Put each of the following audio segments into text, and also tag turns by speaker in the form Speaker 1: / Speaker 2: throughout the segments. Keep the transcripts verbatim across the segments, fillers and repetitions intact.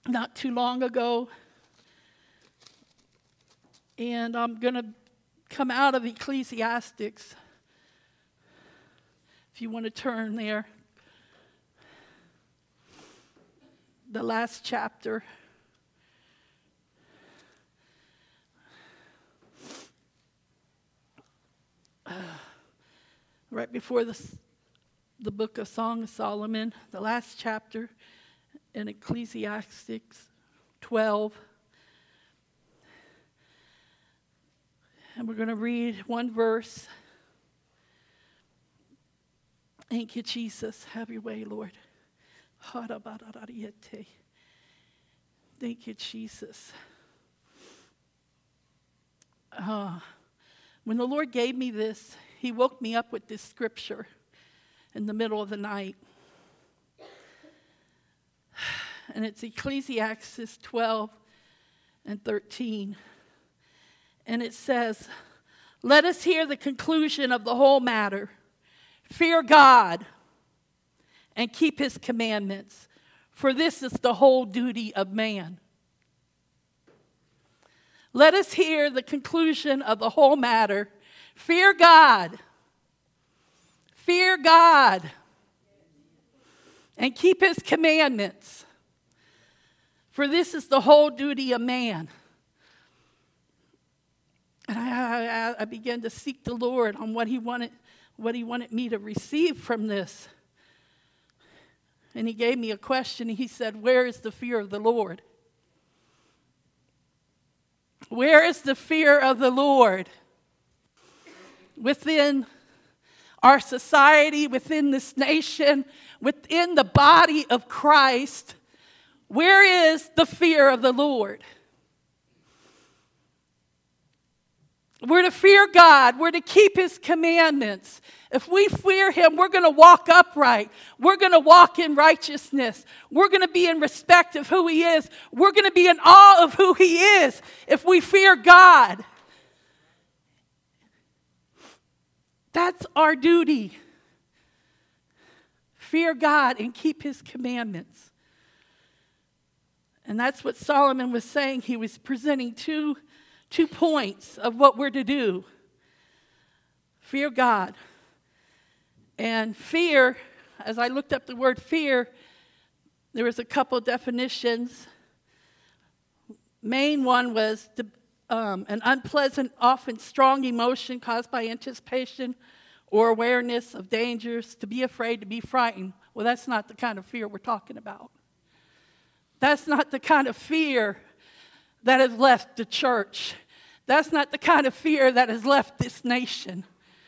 Speaker 1: not too long ago. And I'm going to come out of Ecclesiastes. If you want to turn there. The last chapter. Uh, right before the, the book of Song of Solomon, the last chapter in Ecclesiastes twelve. And we're going to read one verse. Thank you, Jesus. Have your way, Lord. Thank you, Jesus. Uh, when the Lord gave me this, he woke me up with this scripture in the middle of the night. And it's Ecclesiastes twelve and thirteen. And it says, "Let us hear the conclusion of the whole matter. Fear God and keep his commandments, for this is the whole duty of man." Let us hear the conclusion of the whole matter. Fear God. Fear God. And keep his commandments, for this is the whole duty of man. And I, I, I began to seek the Lord on what he wanted, what he wanted me to receive from this. And he gave me a question. He said, "Where is the fear of the Lord? Where is the fear of the Lord? Within our society, within this nation, within the body of Christ, where is the fear of the Lord?" We're to fear God. We're to keep his commandments. If we fear him, we're going to walk upright. We're going to walk in righteousness. We're going to be in respect of who he is. We're going to be in awe of who he is if we fear God. That's our duty. Fear God and keep his commandments. And that's what Solomon was saying. He was presenting two Two points of what we're to do. Fear God. And fear, as I looked up the word fear, there was a couple definitions. Main one was the, um, an unpleasant, often strong emotion caused by anticipation or awareness of dangers, to be afraid, to be frightened. Well, that's not the kind of fear we're talking about. That's not the kind of fear that has left the church. That's not the kind of fear that has left this nation.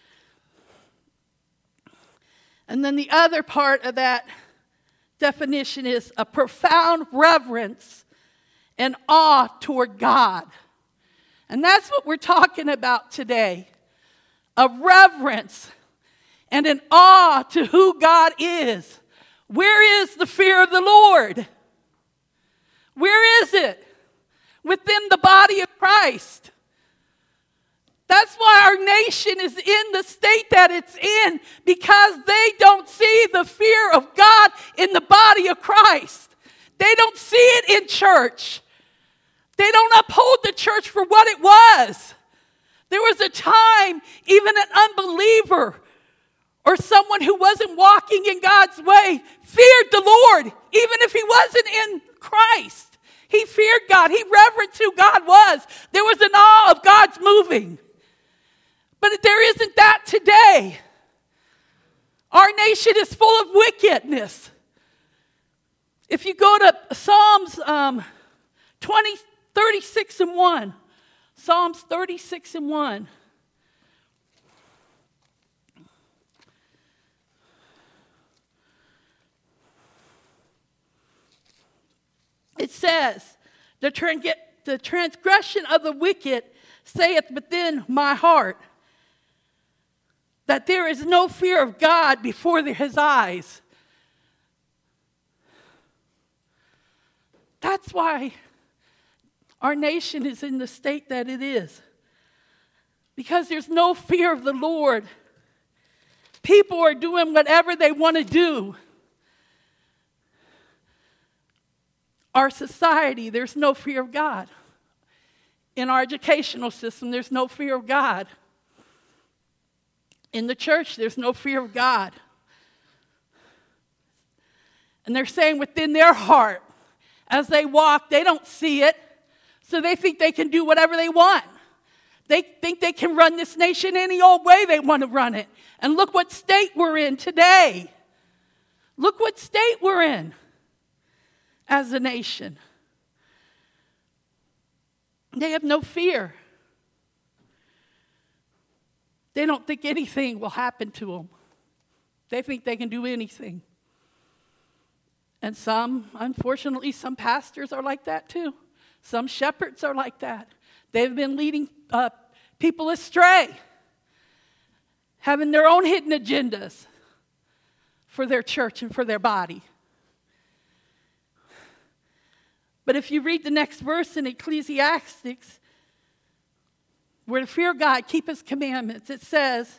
Speaker 1: And then the other part of that definition is a profound reverence and awe toward God. And that's what we're talking about today. A reverence and an awe to who God is. Where is the fear of the Lord? Where is it? Within the body of Christ. That's why our nation is in the state that it's in, because they don't see the fear of God in the body of Christ. They don't see it in church. They don't uphold the church for what it was. There was a time even an unbeliever or someone who wasn't walking in God's way feared the Lord, even if he wasn't in Christ. He feared God. He reverenced who God was. There was an awe of God's moving. But there isn't that today. Our nation is full of wickedness. If you go to Psalms um, twenty, thirty-six and one. Psalms thirty-six and one. It says, the, trans- the transgression of the wicked saith within my heart, that there is no fear of God before his eyes. That's why our nation is in the state that it is. Because there's no fear of the Lord. People are doing whatever they want to do. our society, there's no fear of God. In our educational system, there's no fear of God. In the church, there's no fear of God. And they're saying within their heart, as they walk, they don't see it, so they think they can do whatever they want. They think they can run this nation any old way they want to run it. And look what state we're in today. Look what state we're in as a nation. They have no fear. They don't think anything will happen to them. They think they can do anything. And some, unfortunately, some pastors are like that too. Some shepherds are like that. They've been leading uh, people astray, having their own hidden agendas for their church and for their body. But if you read the next verse in Ecclesiastes, where to fear God, keep his commandments, it says,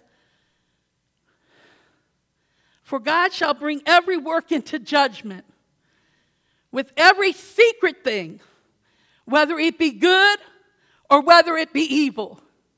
Speaker 1: for God shall bring every work into judgment with every secret thing, whether it be good or whether it be evil.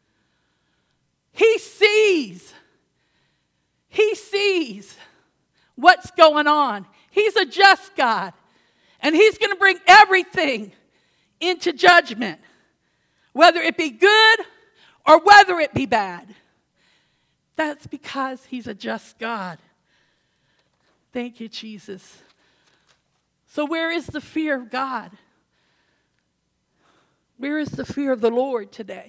Speaker 1: He sees. He sees what's going on. He's a just God. And he's going to bring everything into judgment, whether it be good or whether it be bad. That's because he's a just God. Thank you, Jesus. So where is the fear of God? Where is the fear of the Lord today?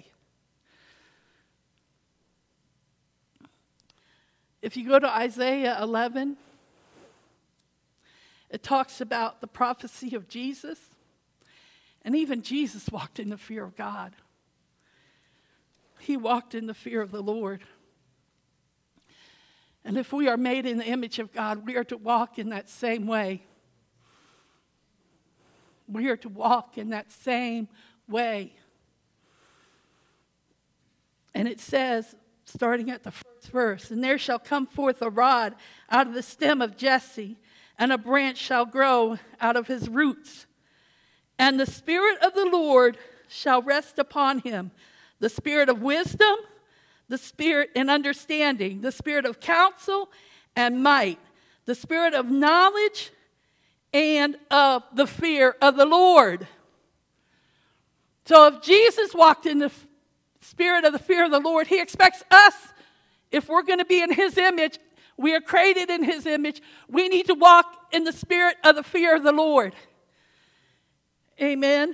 Speaker 1: If you go to Isaiah eleven, it talks about the prophecy of Jesus. And even Jesus walked in the fear of God. He walked in the fear of the Lord. And if we are made in the image of God, we are to walk in that same way. We are to walk in that same way. And it says, starting at the first verse, and there shall come forth a rod out of the stem of Jesse, and a branch shall grow out of his roots. And the Spirit of the Lord shall rest upon him, the Spirit of wisdom, the Spirit in understanding, the Spirit of counsel and might, the Spirit of knowledge and of the fear of the Lord. So if Jesus walked in the spirit of the fear of the Lord, he expects us, if we're going to be in his image, we are created in his image, we need to walk in the spirit of the fear of the Lord. Amen.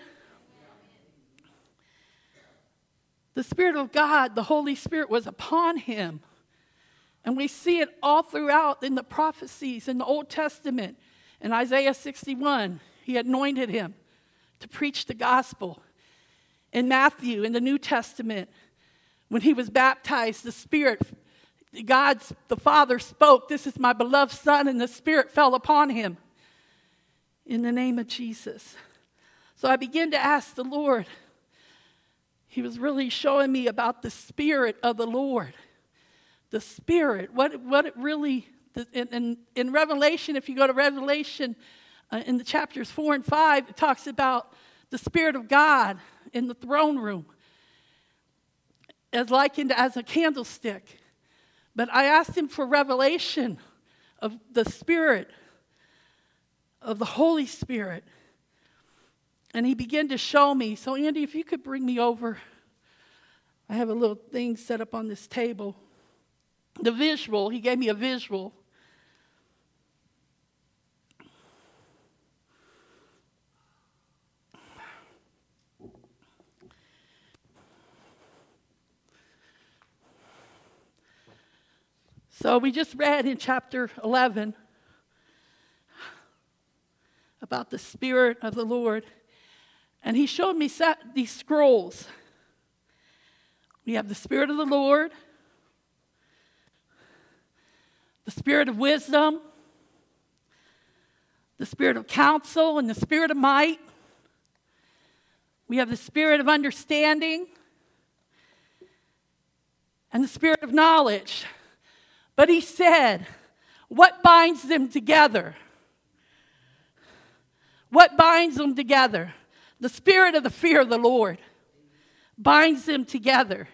Speaker 1: The Spirit of God, the Holy Spirit, was upon him. And we see it all throughout in the prophecies in the Old Testament. In Isaiah sixty-one, he anointed him to preach the gospel. In Matthew, in the New Testament, when he was baptized, the Spirit, God, the Father spoke, this is my beloved Son, and the Spirit fell upon him. In the name of Jesus. So I began to ask the Lord. He was really showing me about the Spirit of the Lord. The Spirit, what, what it really, in, in, in Revelation, if you go to Revelation, uh, in the chapters four and five, it talks about the Spirit of God in the throne room, as likened as a candlestick. But I asked him for revelation of the Spirit, of the Holy Spirit. And he began to show me. So, Andy, if you could bring me over. I have a little thing set up on this table. The visual, he gave me a visual. So we just read in chapter eleven about the Spirit of the Lord. And he showed me these scrolls. We have the Spirit of the Lord, the Spirit of wisdom, the Spirit of counsel, and the Spirit of might. We have the Spirit of understanding and the Spirit of knowledge. But he said, what binds them together? What binds them together? The spirit of the fear of the Lord binds them together.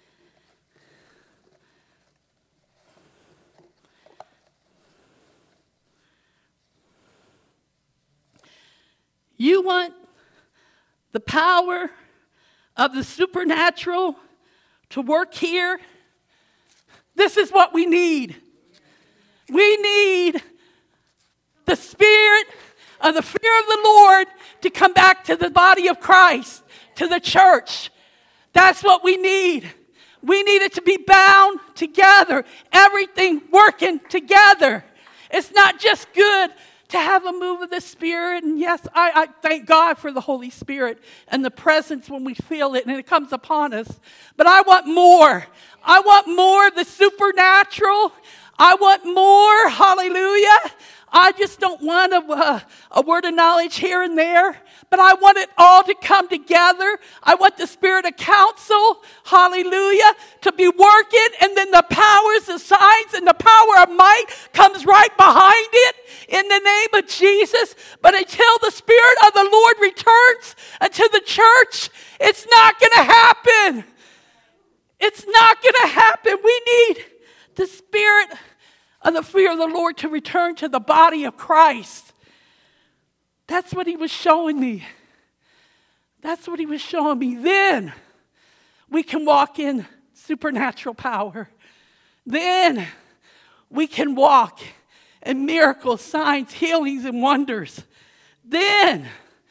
Speaker 1: You want the power of the supernatural to work here? This is what we need. We need the spirit of the fear of the Lord to come back to the body of Christ, to the church. That's what we need. We need it to be bound together, everything working together. It's not just good to have a move of the Spirit. And yes, I, I thank God for the Holy Spirit and the presence when we feel it and it comes upon us. But I want more. I want more of the supernatural. I want more. Hallelujah. I just don't want a, uh, a word of knowledge here and there, but I want it all to come together. I want the spirit of counsel, hallelujah, to be working, and then the powers, the signs, and the power of might comes right behind it in the name of Jesus. But until the Spirit of the Lord returns unto the church, it's not going to happen. It's not going to happen. We need the Spirit of the fear of the Lord to return to the body of Christ. That's what he was showing me. That's what he was showing me. Then we can walk in supernatural power. Then we can walk in miracles, signs, healings, and wonders. Then,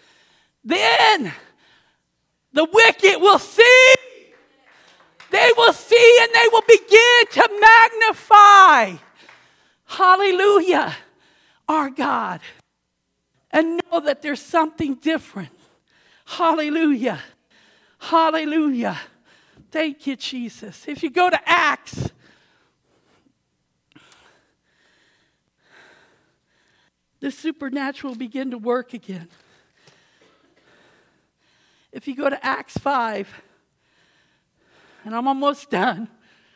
Speaker 1: then the wicked will see. They will see and they will begin to magnify. Hallelujah, our God. And know that there's something different. Hallelujah. Hallelujah. Thank you, Jesus. If you go to Acts, the supernatural will begin to work again. If you go to Acts five, and I'm almost done.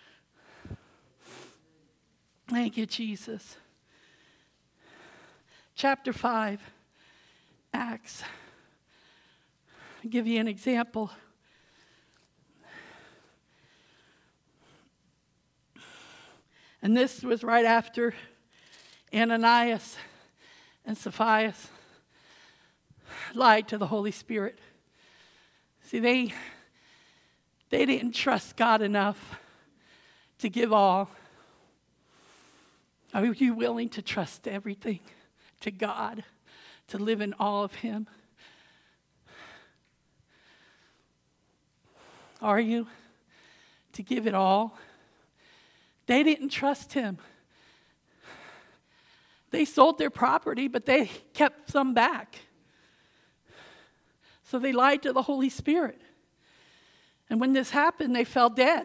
Speaker 1: Thank you, Jesus. Chapter five, Acts. I'll give you an example. And this was right after Ananias and Sapphira lied to the Holy Spirit. See, they, they didn't trust God enough to give all. Are you willing to trust everything to God, to live in awe of Him? Are you? To give it all? They didn't trust Him. They sold their property, but they kept some back. So they lied to the Holy Spirit. And when this happened, they fell dead.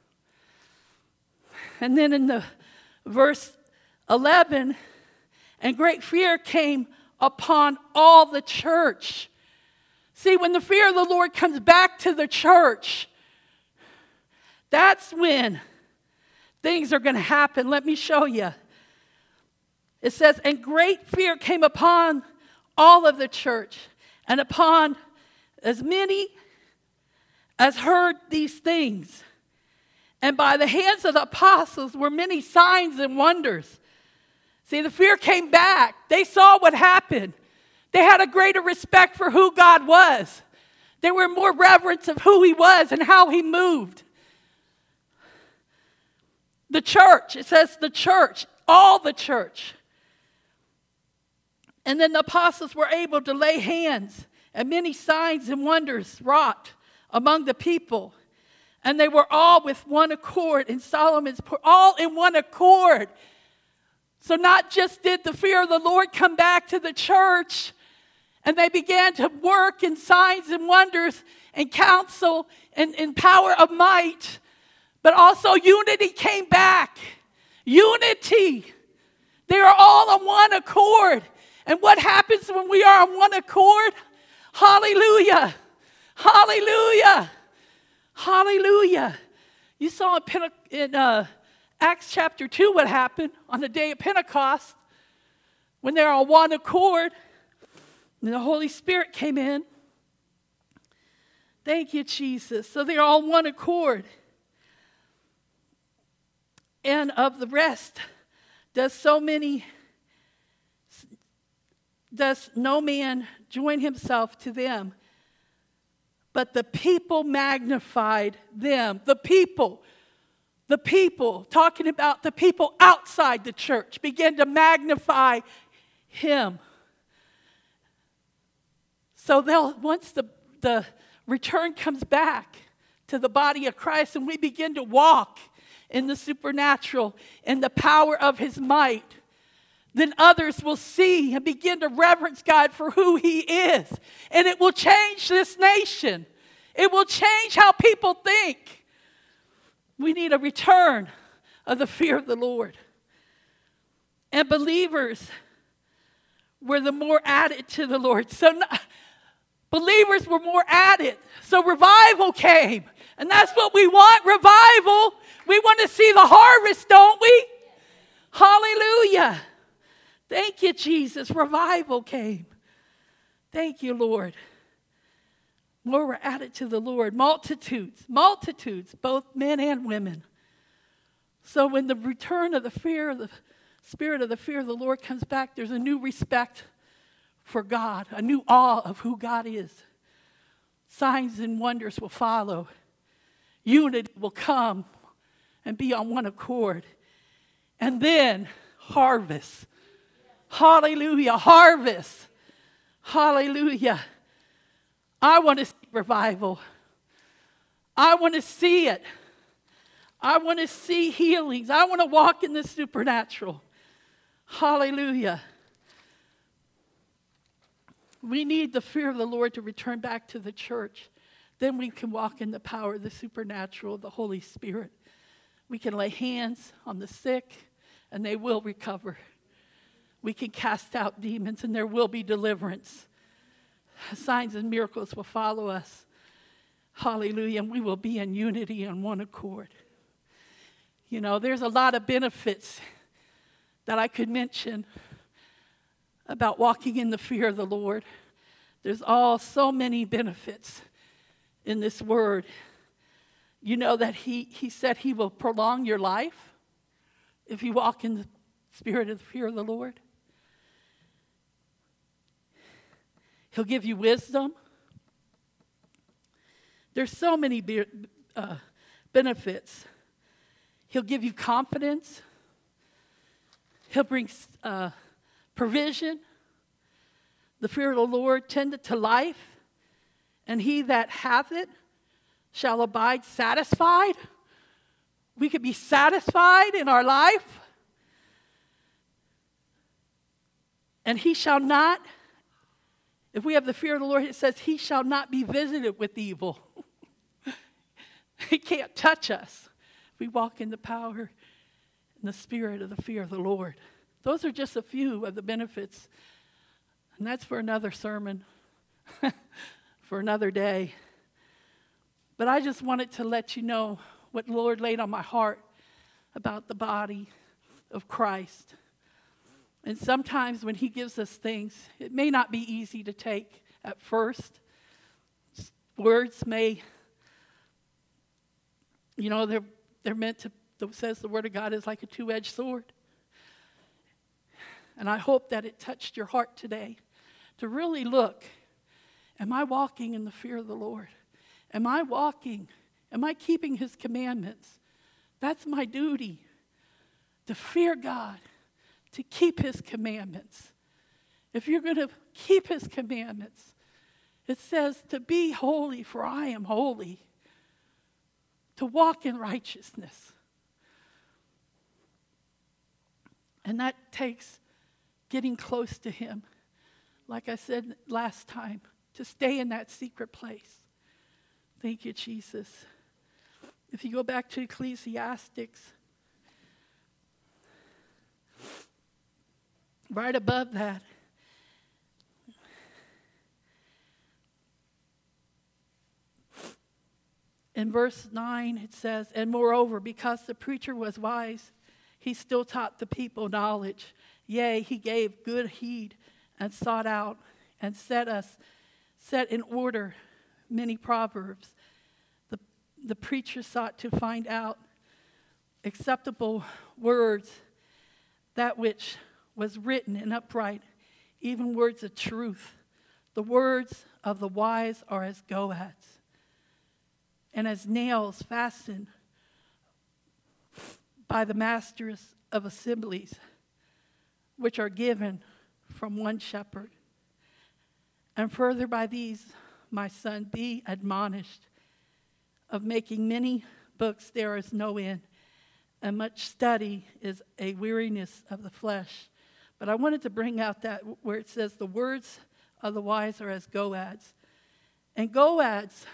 Speaker 1: And then in the verse eleven, and great fear came upon all the church. See, when the fear of the Lord comes back to the church, that's when things are going to happen. Let me show you. It says, and great fear came upon all of the church, and upon as many as heard these things. And by the hands of the apostles were many signs and wonders. See, the fear came back. They saw what happened. They had a greater respect for who God was. They were more reverence of who He was and how He moved. The church, it says the church, all the church. And then the apostles were able to lay hands, and many signs and wonders wrought among the people. And they were all with one accord in Solomon's, all in one accord. So not just did the fear of the Lord come back to the church, and they began to work in signs and wonders and counsel and, and power of might, but also unity came back. Unity. They are all on one accord. And what happens when we are on one accord? Hallelujah. Hallelujah. Hallelujah. You saw in, Pente- in uh, Acts chapter two what happened on the day of Pentecost when they're on one accord. And the Holy Spirit came in. Thank you, Jesus. So they're all one accord. And of the rest, does so many, does no man join himself to them, but the people magnified them. The people, the people, talking about the people outside the church, began to magnify him. So they'll, once the, the return comes back to the body of Christ and we begin to walk in the supernatural and the power of his might, then others will see and begin to reverence God for who he is. And it will change this nation. It will change how people think. We need a return of the fear of the Lord. And believers were the more added to the Lord. So not, believers were more added. So revival came. And that's what we want, revival. We want to see the harvest, don't we? Hallelujah. Thank you, Jesus. Revival came. Thank you, Lord. More were added to the Lord. Multitudes, multitudes, both men and women. So when the return of the fear of the spirit of the fear of the Lord comes back, there's a new respect for God, a new awe of who God is. Signs and wonders will follow. Unity will come and be on one accord. And then harvest. Hallelujah. Harvest. Hallelujah. I want to see revival. I want to see it. I want to see healings. I want to walk in the supernatural. Hallelujah. We need the fear of the Lord to return back to the church. Then we can walk in the power of the supernatural, the Holy Spirit. We can lay hands on the sick and they will recover. We can cast out demons and there will be deliverance. Signs and miracles will follow us. Hallelujah. And we will be in unity and one accord. You know, there's a lot of benefits that I could mention about walking in the fear of the Lord. There's all so many benefits in this word. You know that he, he said he will prolong your life if you walk in the spirit of the fear of the Lord. He'll give you wisdom. There's so many be- uh, benefits. He'll give you confidence. He'll bring uh, provision. The fear of the Lord tendeth to life, and he that hath it shall abide satisfied. We could be satisfied in our life. And he shall not, if we have the fear of the Lord, it says he shall not be visited with evil. He can't touch us if we walk in the power and the spirit of the fear of the Lord. Those are just a few of the benefits. And that's for another sermon, for another day. But I just wanted to let you know what the Lord laid on my heart about the body of Christ. And sometimes when he gives us things, it may not be easy to take at first. Words may, you know, they're, they're meant to, it says the word of God is like a two-edged sword. And I hope that it touched your heart today to really look, am I walking in the fear of the Lord? Am I walking? Am I keeping his commandments? That's my duty, to fear God, to keep his commandments. If you're going to keep his commandments, it says to be holy, for I am holy. To walk in righteousness. And that takes getting close to him. Like I said last time, to stay in that secret place. Thank you, Jesus. If you go back to Ecclesiastes, right above that, in verse nine, it says, and moreover, because the preacher was wise, he still taught the people knowledge. Yea, he gave good heed and sought out and set us, set in order many proverbs. The, the preacher sought to find out acceptable words, that which was written and upright, even words of truth. The words of the wise are as goads, and as nails fastened by the masters of assemblies, which are given from one shepherd. And further by these, my son, be admonished. Of making many books there is no end, and much study is a weariness of the flesh. But I wanted to bring out that where it says the words of the wise are as goads. And goads,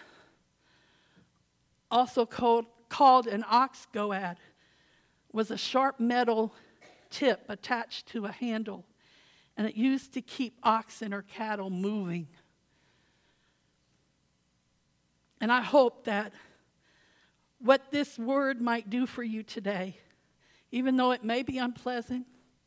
Speaker 1: also called, called an ox goad, was a sharp metal tip attached to a handle, and it used to keep oxen or cattle moving. And I hope that what this word might do for you today, even though it may be unpleasant,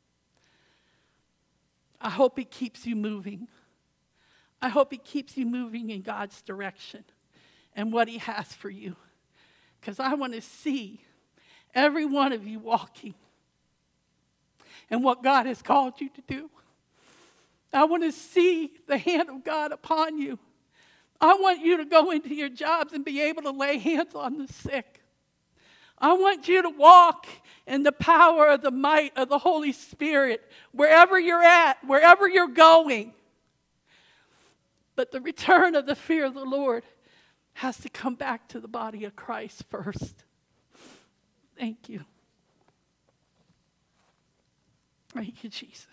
Speaker 1: I hope it keeps you moving. I hope it keeps you moving in God's direction and what He has for you. Because I want to see every one of you walking in what God has called you to do. I want to see the hand of God upon you. I want you to go into your jobs and be able to lay hands on the sick. I want you to walk in the power of the might of the Holy Spirit wherever you're at, wherever you're going. But the return of the fear of the Lord has to come back to the body of Christ first. Thank you. Thank you, Jesus.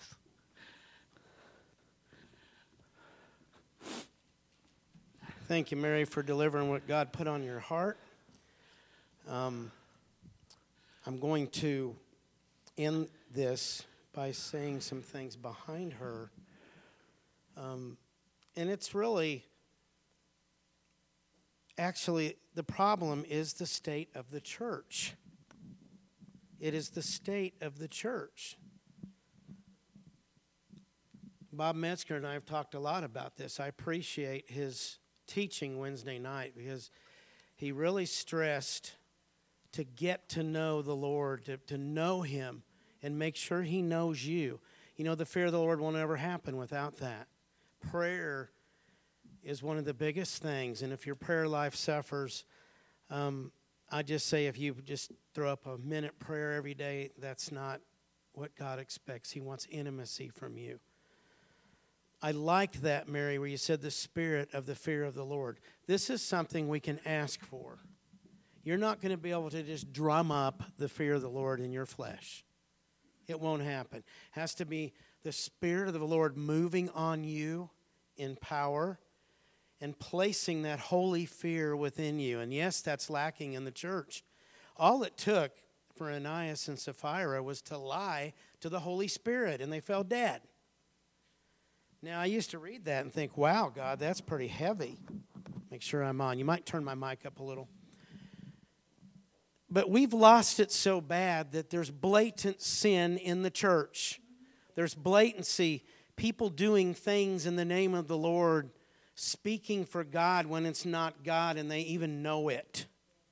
Speaker 2: Thank you, Mary, for delivering what God put on your heart. Um, I'm going to end this by saying some things behind her. Um, and it's really, actually, the problem is the state of the church. It is the state of the church. Bob Metzger and I have talked a lot about this. I appreciate his teaching Wednesday night because he really stressed to get to know the Lord, to, to know Him, and make sure He knows you. You know, the fear of the Lord will never happen without that. Prayer is one of the biggest things, and if your prayer life suffers, um, I just say if you just throw up a minute prayer every day, that's not what God expects. He wants intimacy from you. I liked that, Mary, where you said the spirit of the fear of the Lord. This is something we can ask for. You're not going to be able to just drum up the fear of the Lord in your flesh. It won't happen. It has to be the Spirit of the Lord moving on you in power and placing that holy fear within you. And yes, that's lacking in the church. All it took for Ananias and Sapphira was to lie to the Holy Spirit, and they fell dead. Now, I used to read that and think, wow, God, that's pretty heavy. Make sure I'm on. You might turn my mic up a little. But we've lost it so bad that there's blatant sin in the church. There's blatancy, people doing things in the name of the Lord, speaking for God when it's not God, and they even know it.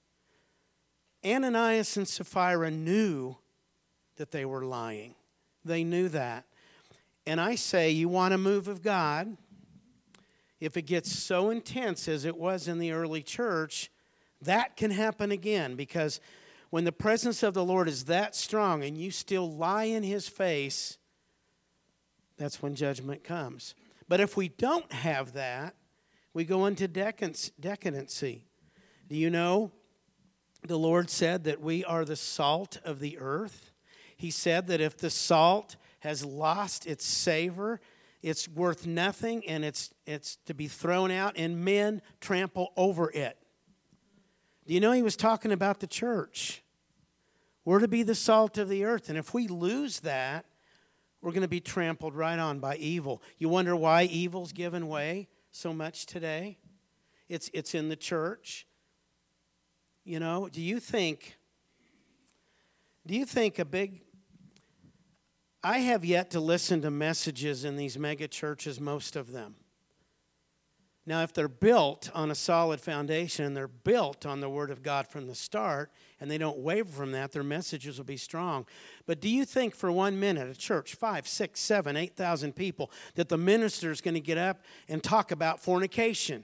Speaker 2: Ananias and Sapphira knew that they were lying. They knew that. And I say, you want a move of God, if it gets so intense as it was in the early church, that can happen again, because when the presence of the Lord is that strong and you still lie in His face, that's when judgment comes. But if we don't have that, we go into decadency. Do you know the Lord said that we are the salt of the earth? He said that if the salt has lost its savor, it's worth nothing, and it's it's to be thrown out, and men trample over it. Do you know He was talking about the church? We're to be the salt of the earth, and if we lose that, we're going to be trampled right on by evil. You wonder why evil's given way so much today? It's it's in the church. You know, do you think do you think a big I have yet to listen to messages in these mega churches, most of them. Now, if they're built on a solid foundation and they're built on the Word of God from the start and they don't waver from that, their messages will be strong. But do you think for one minute, a church, five, six, seven, eight thousand people, that the minister is going to get up and talk about fornication?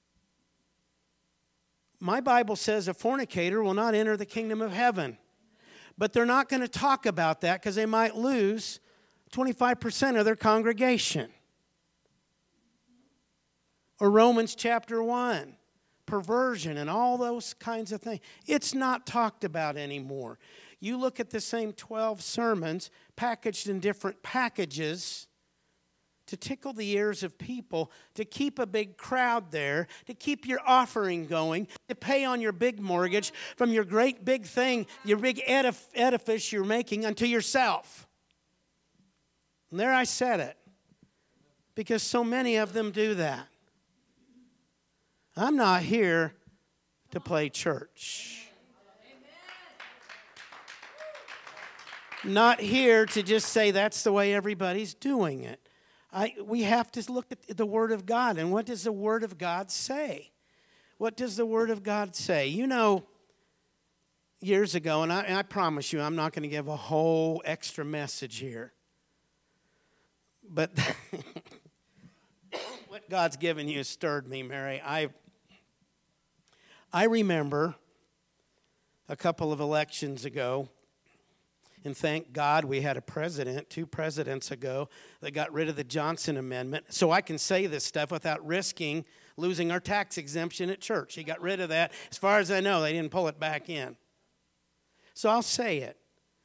Speaker 2: My Bible says a fornicator will not enter the kingdom of heaven. But they're not going to talk about that because they might lose twenty-five percent of their congregation. Or Romans chapter one, perversion and all those kinds of things. It's not talked about anymore. You look at the same twelve sermons packaged in different packages to tickle the ears of people, to keep a big crowd there, to keep your offering going, to pay on your big mortgage from your great big thing, your big edif- edifice you're making unto yourself. And there I said it. Because so many of them do that. I'm not here to play church. Not here to just say that's the way everybody's doing it. I, we have to look at the Word of God. And what does the Word of God say? What does the Word of God say? You know, years ago, and I, and I promise you I'm not going to give a whole extra message here. But what God's given you has stirred me, Mary. I I remember a couple of elections ago, and thank God we had a president, two presidents ago, that got rid of the Johnson Amendment. So I can say this stuff without risking losing our tax exemption at church. He got rid of that. As far as I know, they didn't pull it back in. So I'll say it.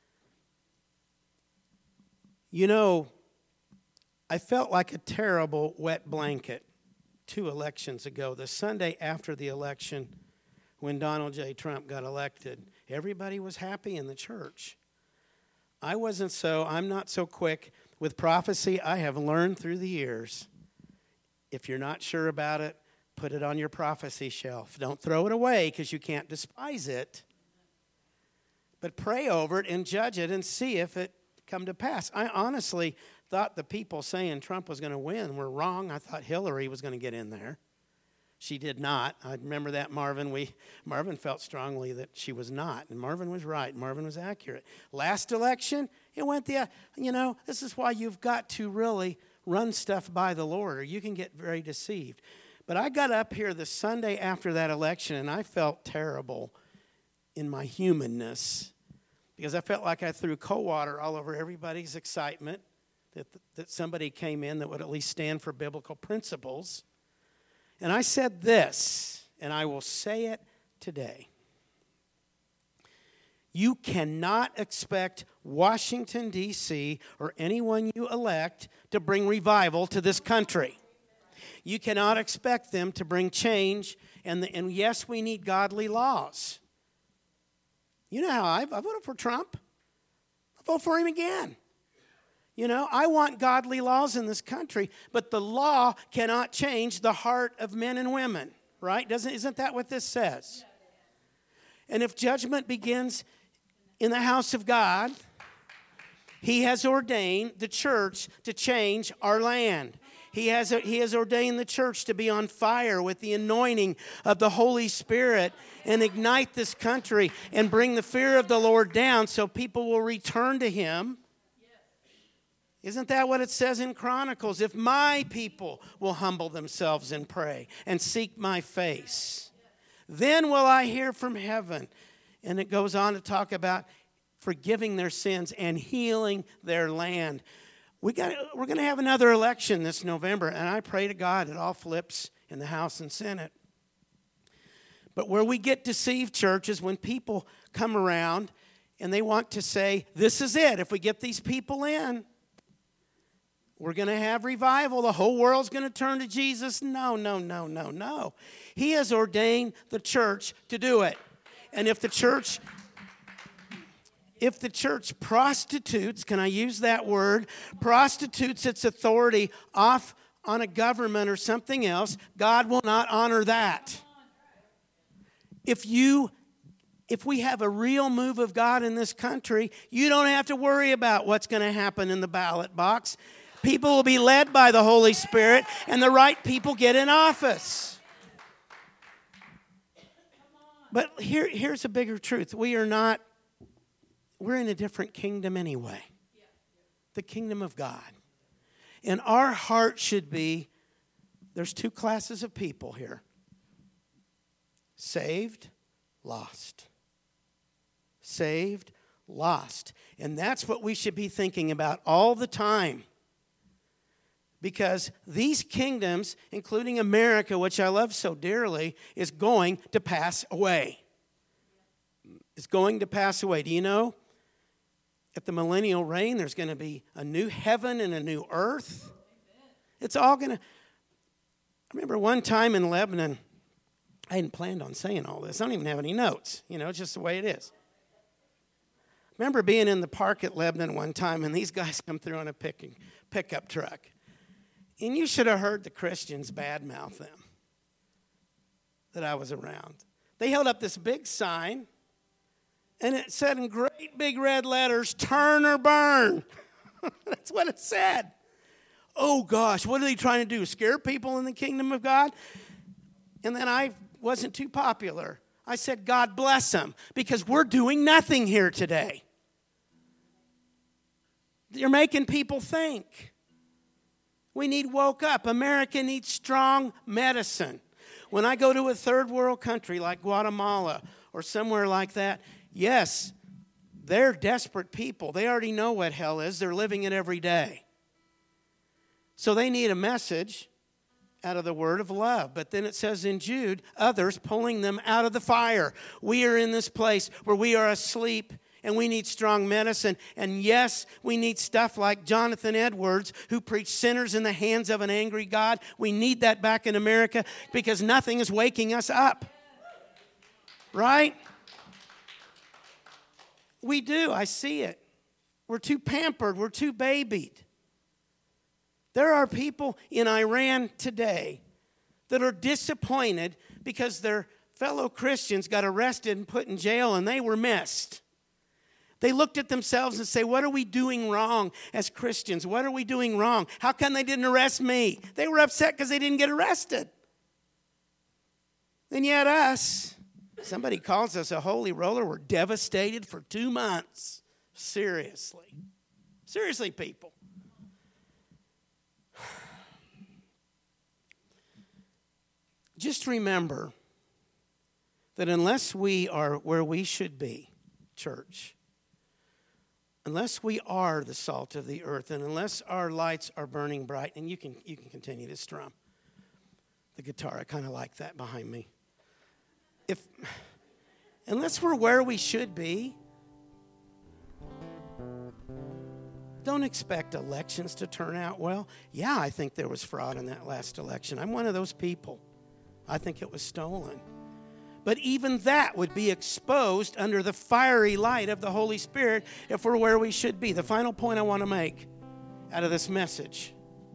Speaker 2: You know, I felt like a terrible wet blanket two elections ago. The Sunday after the election, when Donald J. Trump got elected, everybody was happy in the church. I wasn't so, I'm not so quick. With prophecy, I have learned through the years, if you're not sure about it, put it on your prophecy shelf. Don't throw it away because you can't despise it. But pray over it and judge it and see if it come to pass. I honestly thought the people saying Trump was going to win were wrong. I thought Hillary was going to get in there. She did not. I remember that Marvin. We Marvin felt strongly that she was not, and Marvin was right. Marvin was accurate. Last election, it went the, you know, this is why you've got to really run stuff by the Lord, or you can get very deceived. But I got up here the Sunday after that election, and I felt terrible in my humanness because I felt like I threw cold water all over everybody's excitement that that somebody came in that would at least stand for biblical principles. And I said this, and I will say it today. You cannot expect Washington, D C, or anyone you elect to bring revival to this country. You cannot expect them to bring change, and, the, and yes, we need godly laws. You know how I, I voted for Trump. I vote for him again. You know, I want godly laws in this country, but the law cannot change the heart of men and women, right? Doesn't, isn't that what this says? And if judgment begins in the house of God, He has ordained the church to change our land. He has, he has ordained the church to be on fire with the anointing of the Holy Spirit and ignite this country and bring the fear of the Lord down so people will return to Him. Isn't that what it says in Chronicles? If my people will humble themselves and pray and seek my face, then will I hear from heaven. And it goes on to talk about forgiving their sins and healing their land. We got, we're going to have another election this November, and I pray to God it all flips in the House and Senate. But where we get deceived, church, is when people come around and they want to say, this is it. If we get these people in, we're going to have revival. The whole world's going to turn to Jesus. No, no, no, no, no. He has ordained the church to do it. And if the church, if the church prostitutes, can I use that word, prostitutes its authority off on a government or something else, God will not honor that. If you if we have a real move of God in this country, you don't have to worry about what's going to happen in the ballot box. People will be led by the Holy Spirit, and the right people get in office. But here, here's a bigger truth. We are not, we're in a different kingdom anyway. The kingdom of God. And our heart should be, there's two classes of people here. Saved, lost. Saved, lost. And that's what we should be thinking about all the time. Because these kingdoms, including America, which I love so dearly, is going to pass away. It's going to pass away. Do you know? At the millennial reign, there's going to be a new heaven and a new earth. It's all going to... I remember one time in Lebanon, I hadn't planned on saying all this. I don't even have any notes. You know, it's just the way it is. I remember being in the park at Lebanon one time, and these guys come through on a pick, pickup truck. And you should have heard the Christians badmouth them that I was around. They held up this big sign, and it said in great big red letters, "Turn or burn." That's what it said. Oh, gosh, what are they trying to do? Scare people in the kingdom of God? And then I wasn't too popular. I said, God bless them, because we're doing nothing here today. You're making people think. We need woke up. America needs strong medicine. When I go to a third world country like Guatemala or somewhere like that, yes, they're desperate people. They already know what hell is. They're living it every day. So they need a message out of the word of love. But then it says in Jude, others pulling them out of the fire. We are in this place where we are asleep and we need strong medicine. And yes, we need stuff like Jonathan Edwards, who preached sinners in the hands of an angry God. We need that back in America because nothing is waking us up. Right? We do. I see it. We're too pampered. We're too babied. There are people in Iran today that are disappointed because their fellow Christians got arrested and put in jail and they were missed. They looked at themselves and say, what are we doing wrong as Christians? What are we doing wrong? How come they didn't arrest me? They were upset because they didn't get arrested. And yet us, somebody calls us a holy roller. We're devastated for two months. Seriously. Seriously, people. Just remember that unless we are where we should be, church, unless we are the salt of the earth, and unless our lights are burning bright, and you can you can continue to strum the guitar. I kind of like that behind me. If unless we're where we should be, don't expect elections to turn out well. Yeah, I think there was fraud in that last election. I'm one of those people. I think it was stolen. But even that would be exposed under the fiery light of the Holy Spirit if we're where we should be. The final point I want to make out of this message,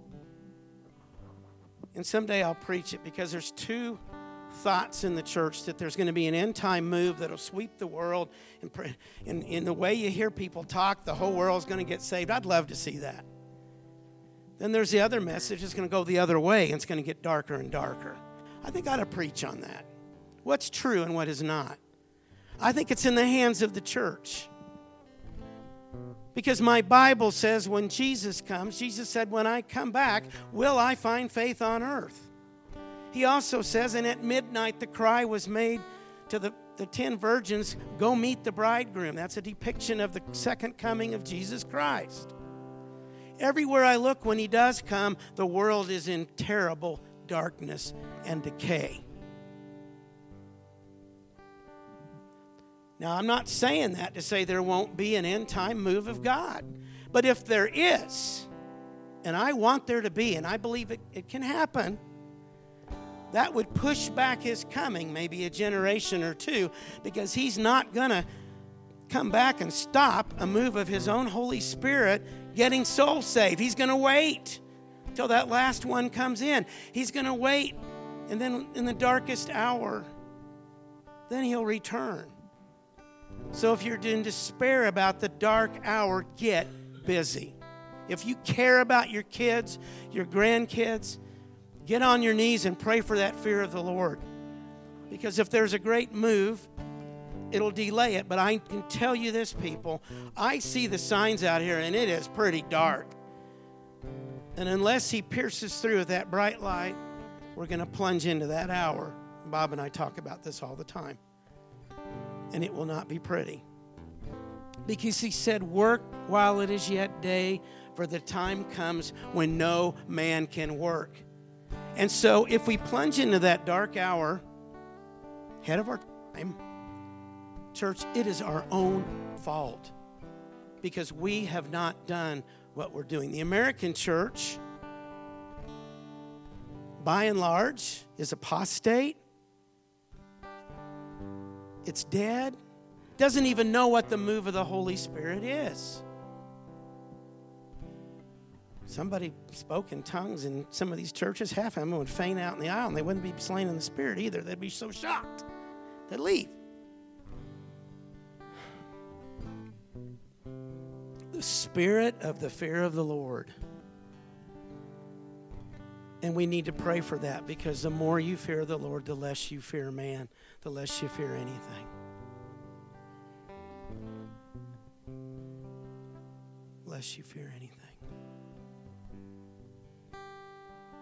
Speaker 2: and someday I'll preach it, because there's two thoughts in the church that there's going to be an end-time move that'll sweep the world. And in, in the way you hear people talk, the whole world's going to get saved. I'd love to see that. Then there's the other message that's going to go the other way, and it's going to get darker and darker. I think I ought to preach on that. What's true and what is not. I think it's in the hands of the church. Because my Bible says when Jesus comes, Jesus said, when I come back, will I find faith on earth? He also says, and at midnight the cry was made to the, the ten virgins, go meet the bridegroom. That's a depiction of the second coming of Jesus Christ. Everywhere I look when he does come, the world is in terrible darkness and decay. Now, I'm not saying that to say there won't be an end-time move of God. But if there is, and I want there to be, and I believe it, it can happen, that would push back his coming maybe a generation or two, because he's not going to come back and stop a move of his own Holy Spirit getting souls saved. He's going to wait till that last one comes in. He's going to wait, and then in the darkest hour, then he'll return. So if you're in despair about the dark hour, get busy. If you care about your kids, your grandkids, get on your knees and pray for that fear of the Lord. Because if there's a great move, it'll delay it. But I can tell you this, people, I see the signs out here, and it is pretty dark. And unless he pierces through with that bright light, we're going to plunge into that hour. Bob and I talk about this all the time. And it will not be pretty. Because he said, work while it is yet day, for the time comes when no man can work. And so if we plunge into that dark hour, ahead of our time, church, it is our own fault. Because we have not done what we're doing. The American church, by and large, is apostate. It's dead. Doesn't even know what the move of the Holy Spirit is. Somebody spoke in tongues in some of these churches. Half of them would faint out in the aisle, and they wouldn't be slain in the Spirit either. They'd be so shocked. They'd leave. The spirit of the fear of the Lord. And we need to pray for that, because the more you fear the Lord, the less you fear man, the less you fear anything. Less you fear anything.